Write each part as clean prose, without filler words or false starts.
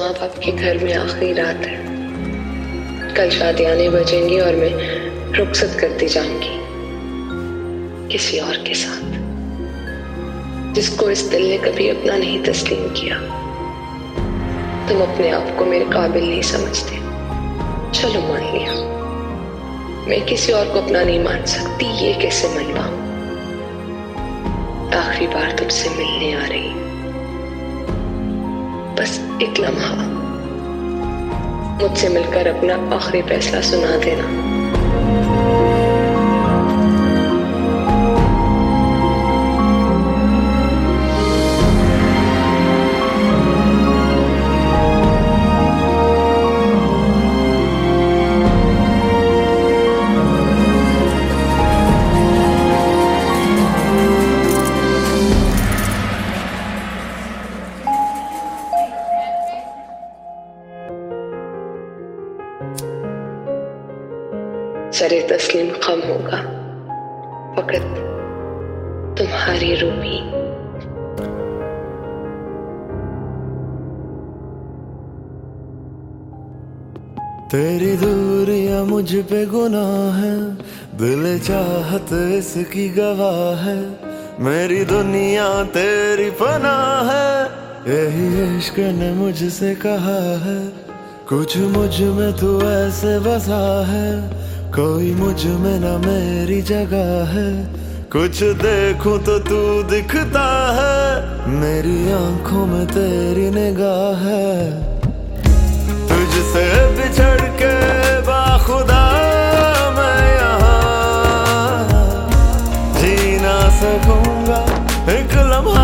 माँ बाप के घर में आखिरी रात है। कल शादियां नहीं बजेंगी और मैं रुखसत करती जाऊंगी किसी और के साथ, जिसको इस दिल ने कभी अपना नहीं तस्लीम किया। तुम अपने आप को मेरे काबिल नहीं समझते, चलो मान लिया। मैं किसी और को अपना नहीं मान सकती, ये कैसे मनवाऊं? आखिरी बार तुमसे मिलने आ रही, बस एक लम्हा मुझसे मिलकर अपना आखिरी फैसला सुना देना। सरे तस्लीम कम होगा, फकत तुम्हारी रूही। तेरी दूरियां मुझ पे गुनाह है, दिल चाहत इसकी गवाह है। मेरी दुनिया तेरी पनाह है, यही इश्क ने मुझसे कहा है। कुछ मुझ में तू ऐसे बसा है, कोई मुझ में ना मेरी जगह है। कुछ देखूं तो तू दिखता है, मेरी आंखों में तेरी निगाह है। तुझसे बिछड़ के बाखुदा मैं यहाँ जी ना सकूंगा एक लम्हा।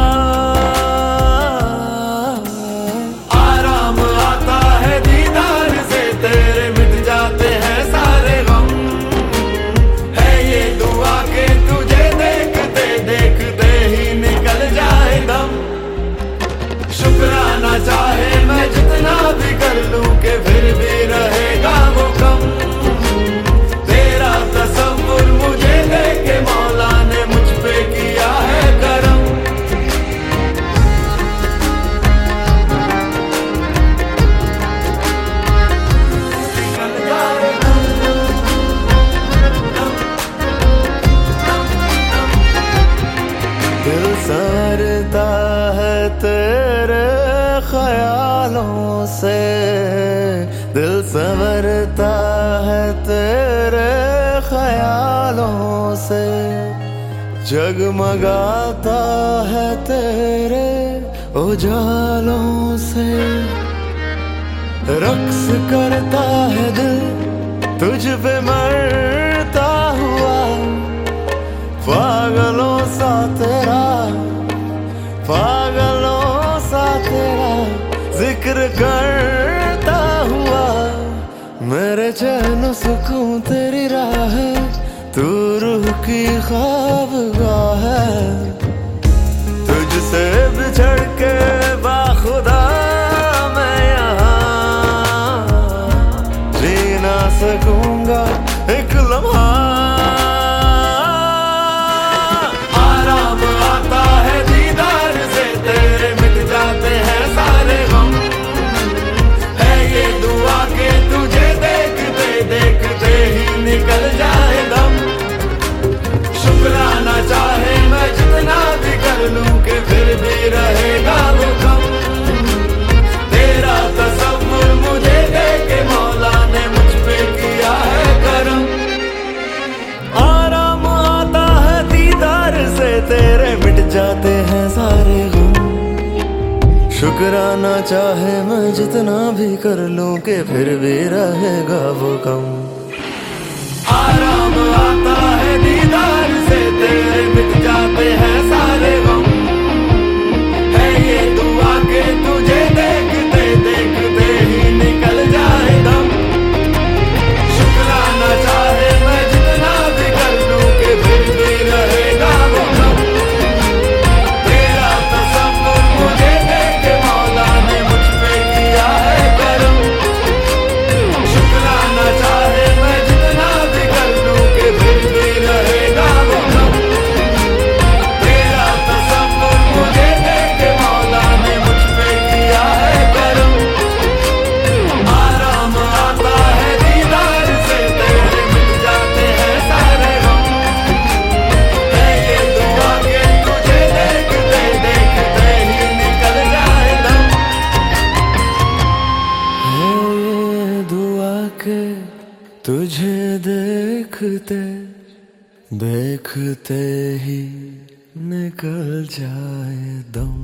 आराम आता है दीदार से तेरे, मिट जाते हैं सारे गम। है ये दुआ के तुझे देखते देखते ही निकल जाए दम। शुक्राना चाहे मैं जितना भी कर लूं के फिर भी रहेगा वो कम। तेरा तसव्वुर मुझे देके मौला ने मुझ पे किया है करम। दिल संवरता है तेरे ख्यालों से, दिल संवरता है तेरे ख्यालों से। जगमगाता है तेरे उजालों से। रक्स करता है दिल तुझ पे मरता हुआ, पागलों सा तेरा, पागलों सा तेरा जिक्र करता हुआ। मेरे चैन सुकून तेरी राह है, तू रूह की ख्वाबगाह है। तुझसे बिछड़ के बाखुदा मैं यहाँ जी ना सकूंगा एक लम्हा। निकल जाए दम। शुक्राना चाहे मैं जितना भी कर लूं के फिर भी रहेगा वो कम। तेरा तसव्वुर मुझे देके मौला ने मुझ पे किया है करम। आराम आता है दीदार से तेरे, मिट जाते हैं सारे गम। शुक्राना चाहे मैं जितना भी कर लूं के फिर भी रहेगा वो कम। आराम आता है दीदार से तेरे, मिट जाते हैं सारे गम। है ये दुआ के तुझे देखते देखते ही निकल जाए दम। शुक्राना चाहे मैं जितना भी कर लूं के फिर भी रहेगा वो कम। तेरा तसव्वुर मुझे देके मौला ने मुझ पे किया है करम। शुक्राना चाहे मैं जितना भी कर लूं के फिर भी रहेगा वो कम। तेरा देखते देखते ही निकल जाए दम।